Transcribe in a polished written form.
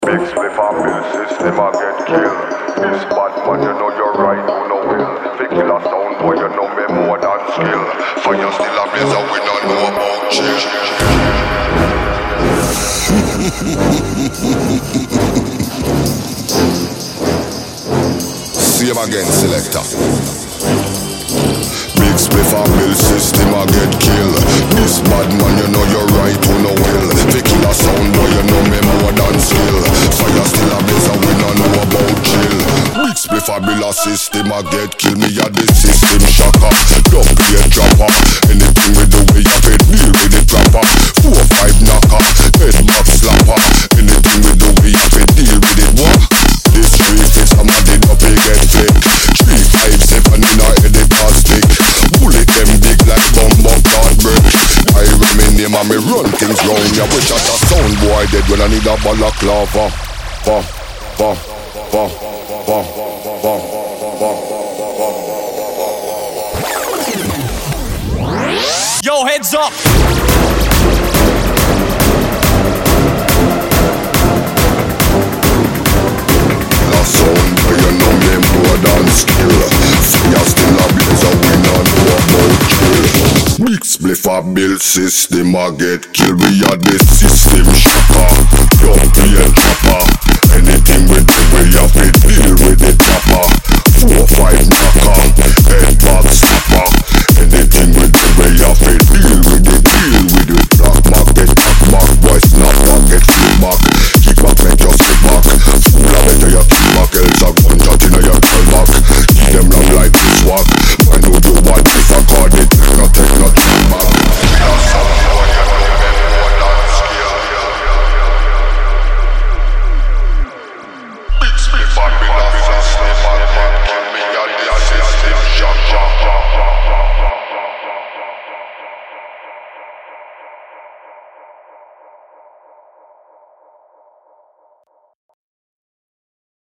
Big spliff and bill system I get killed. This bad man, you know you're right, who no will. Fi kill a sound boy, you know me more than skill. Fire still a blaze and we don't know about chill. See him again, selector. Big spliff and bill system I get killed. This bad man, you know you're right, who no will. Fi kill a sound boy, you know me more than skill. Fire still a blaze and we don't know about chill. Big spliff and bill a system I get kill. Me a the system shocker. Don't play a dropper. Anything we do we have it, deal with it proper. 4-5 knocker, head back slapper. Anything we do we have it, deal with it what? This 3-6 I'm a dead up he get flick. 3-5-7 in a headache plastic. Bullet them big like bumbo card brick. I remain name and me run things round ya. Wish at a sound boy dead when I need a balaclava. Ba, ba, ba, ba, ba, ba. Yo, heads up! A sound boy you know me more than skill. Fire still a blaze and we not know about chill. Big spliff a bill system I get kill. We are the system shocker. Don't play